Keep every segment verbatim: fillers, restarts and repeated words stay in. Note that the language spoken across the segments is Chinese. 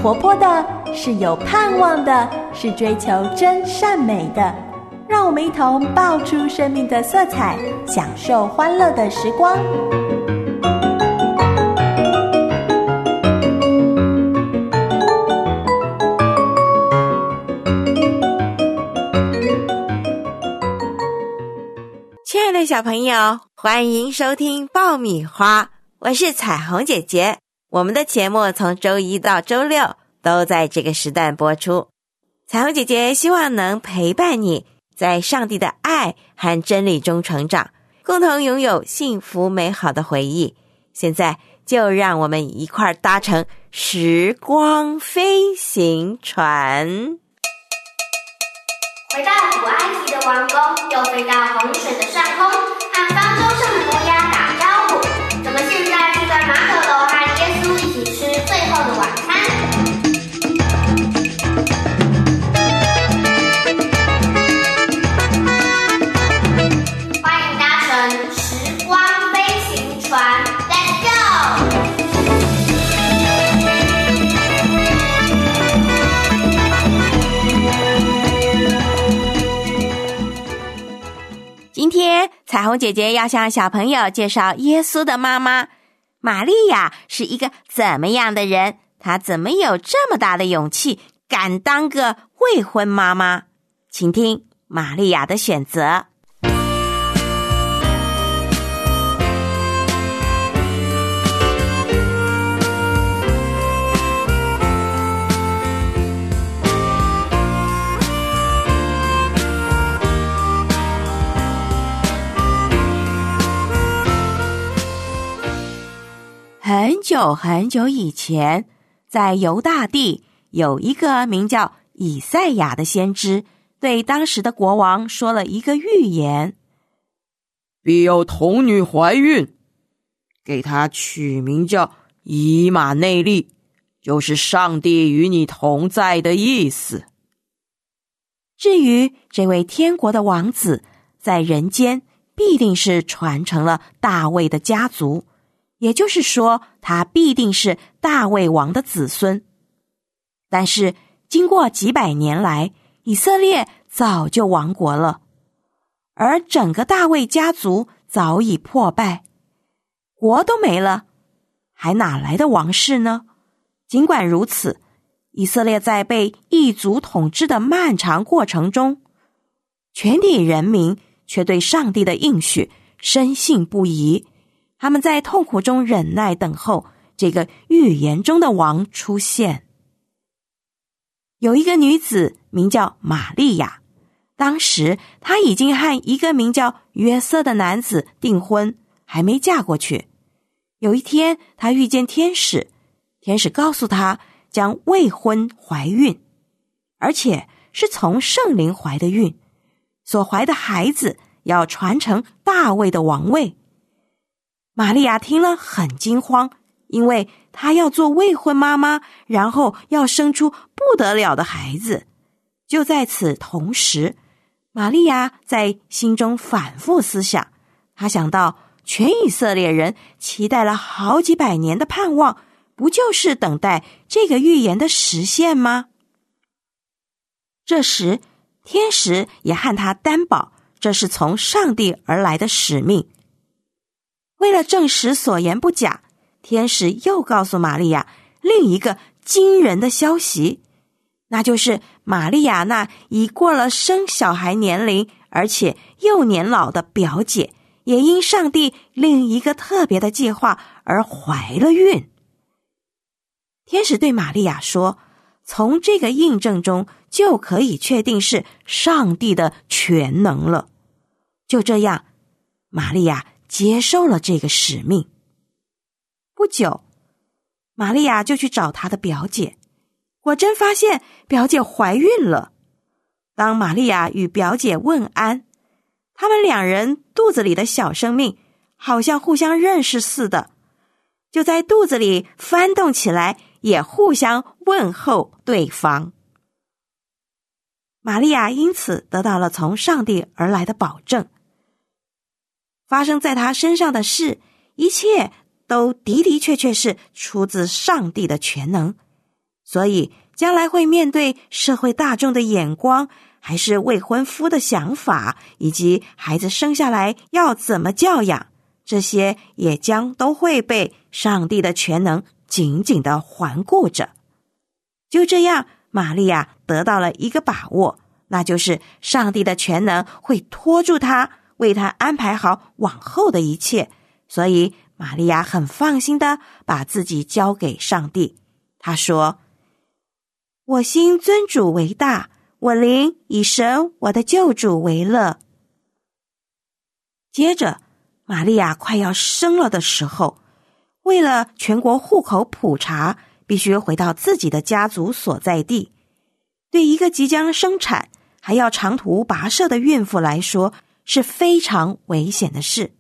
活泼的，是有盼望的，是追求真善美的。让我们一同爆出生命的色彩，享受欢乐的时光。 亲爱的小朋友，欢迎收听爆米花，我是彩虹姐姐。我们的节目从周一到周六都在这个时段播出。彩虹姐姐希望能陪伴你在上帝的爱和真理中成长，共同拥有幸福美好的回忆。现在就让我们一块搭乘时光飞行船， 回到古埃及的王宫，又飞到洪水的上空，和方舟上的摩押打招呼。怎么现在是在马可楼和耶稣一起吃最后的晚餐？欢迎搭乘时光飞行船 ，Let's go！ 今天彩虹姐姐要向小朋友介绍耶稣的妈妈玛利亚是一个怎么样的人，她怎么有这么大的勇气敢当个未婚妈妈？请听玛利亚的选择。很久很久以前，在犹大地有一个名叫以赛亚的先知，对当时的国王说了一个预言： 必有童女怀孕，给她取名叫以马内利，就是上帝与你同在的意思。 至于这位天国的王子，在人间必定是传承了大卫的家族，也就是说，他必定是大卫王的子孙。但是经过几百年来，以色列早就亡国了，而整个大卫家族早已破败，国都没了，还哪来的王室呢？尽管如此，以色列在被异族统治的漫长过程中，全体人民却对上帝的应许深信不疑。他们在痛苦中忍耐等候这个预言中的王出现。有一个女子名叫玛利亚，当时她已经和一个名叫约瑟的男子订婚，还没嫁过去。有一天，她遇见天使，天使告诉她将未婚怀孕，而且是从圣灵怀的孕，所怀的孩子要传承大卫的王位。玛利亚听了很惊慌，因为她要做未婚妈妈，然后要生出不得了的孩子。就在此同时，玛利亚在心中反复思想，她想到全以色列人期待了好几百年的盼望，不就是等待这个预言的实现吗？这时，天使也和她担保，这是从上帝而来的使命。为了证实所言不假，天使又告诉玛利亚另一个惊人的消息，那就是玛利亚那已过了生小孩年龄，而且又年老的表姐，也因上帝另一个特别的计划而怀了孕。天使对玛利亚说，从这个印证中就可以确定是上帝的全能了。就这样，玛利亚接受了这个使命。不久，玛利亚就去找她的表姐，果真发现表姐怀孕了。当玛利亚与表姐问安，他们两人肚子里的小生命好像互相认识似的，就在肚子里翻动起来，也互相问候对方。玛利亚因此得到了从上帝而来的保证。发生在他身上的事，一切都的的确确是出自上帝的全能， 所以将来会面对社会大众的眼光，还是未婚夫的想法，以及孩子生下来要怎么教养，这些也将都会被上帝的全能紧紧地环顾着。就这样，玛利亚得到了一个把握，那就是上帝的全能会拖住她，为她安排好往后的一切。所以玛利亚很放心地把自己交给上帝。她说，我心尊主为大，我灵以神我的救主为乐。接着，玛利亚快要生了的时候，为了全国户口普查，必须回到自己的家族所在地。对一个即将生产还要长途跋涉的孕妇来说，是非常危险的事。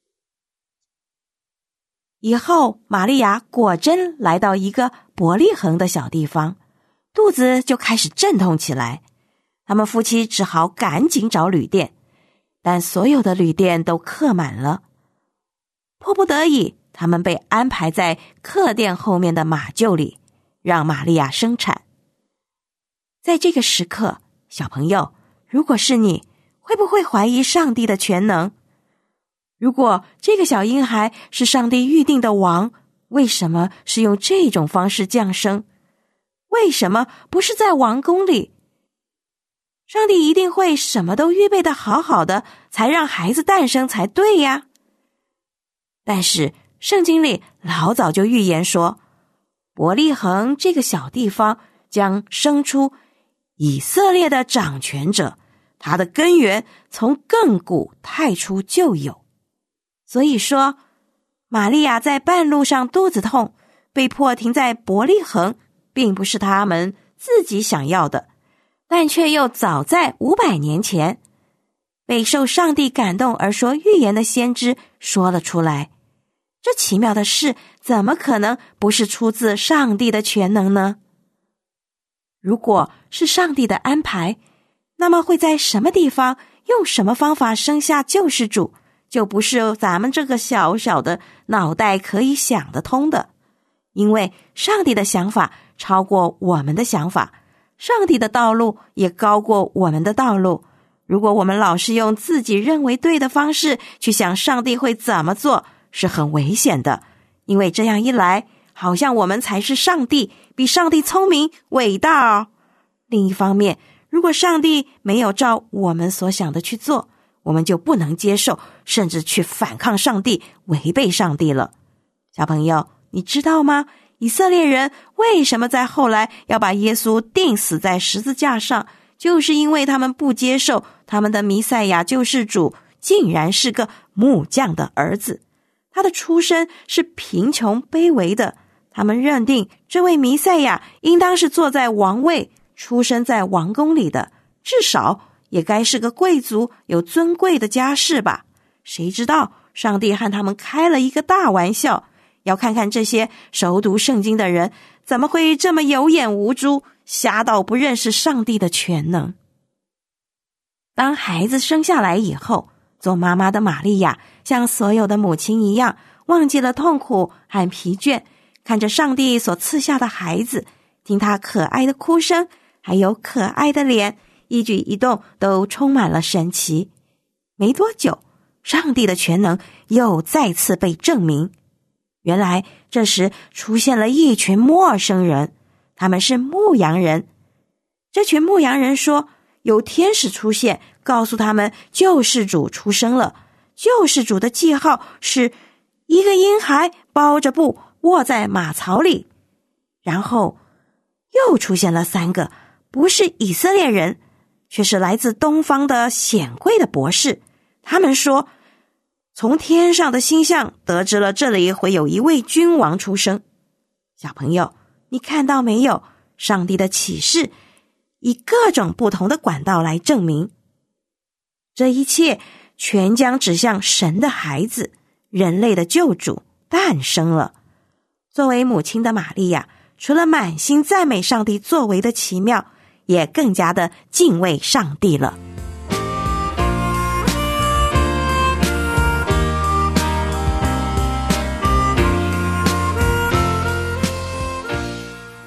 以后，玛利亚果真来到一个伯利恒的小地方，肚子就开始阵痛起来。他们夫妻只好赶紧找旅店，但所有的旅店都客满了。迫不得已，他们被安排在客店后面的马厩里，让玛利亚生产。在这个时刻，小朋友，如果是你，会不会怀疑上帝的全能？如果这个小婴孩是上帝预定的王，为什么是用这种方式降生？为什么不是在王宫里？上帝一定会什么都预备得好好的，才让孩子诞生才对呀。但是圣经里老早就预言说，伯利恒这个小地方将生出以色列的掌权者，他的根源从亘古太初就有。所以说，玛利亚在半路上肚子痛，被迫停在伯利恒，并不是他们自己想要的，但却又早在五百年前被受上帝感动而说预言的先知说了出来。这奇妙的事怎么可能不是出自上帝的全能呢？如果是上帝的安排，那么会在什么地方用什么方法生下救世主，就不是咱们这个小小的脑袋可以想得通的。因为上帝的想法超过我们的想法，上帝的道路也高过我们的道路。如果我们老是用自己认为对的方式去想上帝会怎么做，是很危险的。因为这样一来，好像我们才是上帝，比上帝聪明伟大哦。另一方面，如果上帝没有照我们所想的去做，我们就不能接受，甚至去反抗上帝，违背上帝了。小朋友，你知道吗？以色列人为什么在后来要把耶稣钉死在十字架上，就是因为他们不接受他们的弥赛亚救世主竟然是个木匠的儿子，他的出身是贫穷卑微的。他们认定这位弥赛亚应当是坐在王位，出生在王宫里的，至少也该是个贵族，有尊贵的家世吧。谁知道上帝和他们开了一个大玩笑。要看看这些熟读圣经的人怎么会这么有眼无珠，瞎到不认识上帝的全能。当孩子生下来以后，做妈妈的玛利亚像所有的母亲一样，忘记了痛苦和疲倦，看着上帝所赐下的孩子，听他可爱的哭声，还有可爱的脸，一举一动都充满了神奇。没多久，上帝的全能又再次被证明。原来这时出现了一群陌生人，他们是牧羊人。这群牧羊人说，有天使出现，告诉他们救世主出生了。救世主的记号是一个婴孩包着布卧在马槽里。然后又出现了三个不是以色列人，却是来自东方的显贵的博士。他们说，从天上的星象得知了这里会有一位君王出生。小朋友，你看到没有？上帝的启示以各种不同的管道来证明，这一切全将指向神的孩子，人类的救主诞生了。作为母亲的玛利亚，除了满心赞美上帝作为的奇妙，也更加的敬畏上帝了。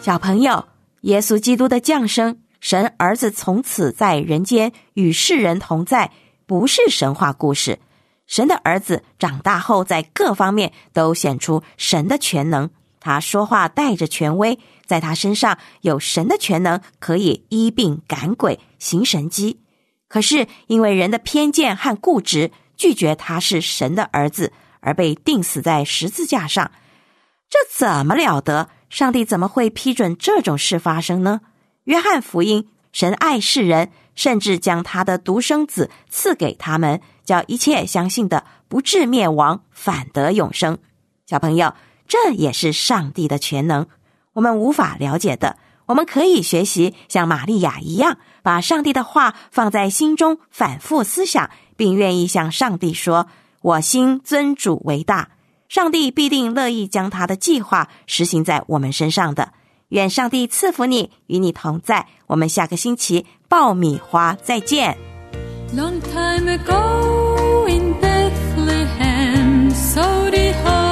小朋友，耶稣基督的降生，神儿子从此在人间与世人同在，不是神话故事。神的儿子长大后，在各方面都显出神的全能，他说话带着权威，在他身上有神的全能，可以医病赶鬼，行神迹。可是因为人的偏见和固执，拒绝他是神的儿子，而被钉死在十字架上。这怎么了得？上帝怎么会批准这种事发生呢？约翰福音，神爱世人，甚至将他的独生子赐给他们，叫一切相信的不至灭亡，反得永生。小朋友，这也是上帝的全能，我们无法了解的。我们可以学习像玛利亚一样，把上帝的话放在心中，反复思想，并愿意向上帝说，我心尊主为大。上帝必定乐意将他的计划实行在我们身上的。愿上帝赐福你，与你同在。我们下个星期爆米花再见。 Long time ago in Bethlehem, so the